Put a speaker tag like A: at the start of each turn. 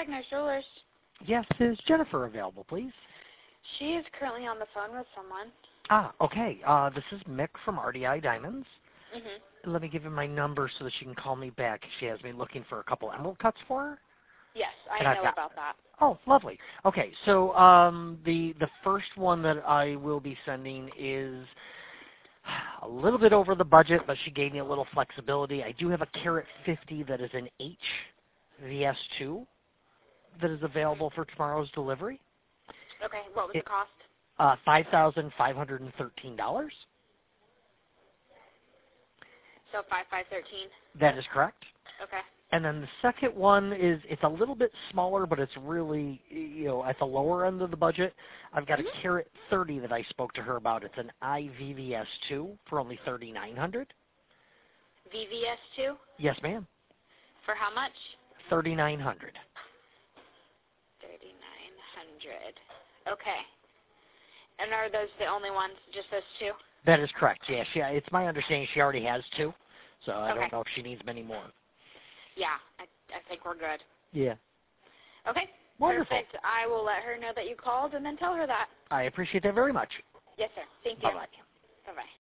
A: Nurse Jewelers.
B: Yes, is Jennifer available, please?
A: She is currently on the phone with someone.
B: Ah, okay. This is Mick from RDI Diamonds.
A: Mm-hmm.
B: Let me give you my number so that she can call me back. She has me looking for a couple emerald cuts for her.
A: Yes, I
B: And I've
A: know
B: got
A: about that.
B: Oh, lovely. Okay, so the first one that I will be sending is a little bit over the budget, but she gave me a little flexibility. I do have a carat 50 that is an HVS2 that is available for tomorrow's delivery.
A: Okay, what was the cost?
B: $5,513.
A: So 5513.
B: That is correct.
A: Okay.
B: And then the second one is, it's a little bit smaller, but it's really, at the lower end of the budget. I've got a carat 30 that I spoke to her about. It's an IVVS2 for only $3,900.
A: VVS2?
B: Yes, ma'am.
A: For how much?
B: $3,900.
A: 3,900. Okay. And are those the only ones, just those two?
B: That is correct. Yeah, it's my understanding she already has two, so I don't know if she needs many more.
A: Yeah, I think we're good.
B: Yeah.
A: Okay.
B: Wonderful.
A: Perfect. I will let her know that you called and then tell her that.
B: I appreciate that very much.
A: Yes, sir. Thank you.
B: Bye-bye.
A: Bye-bye.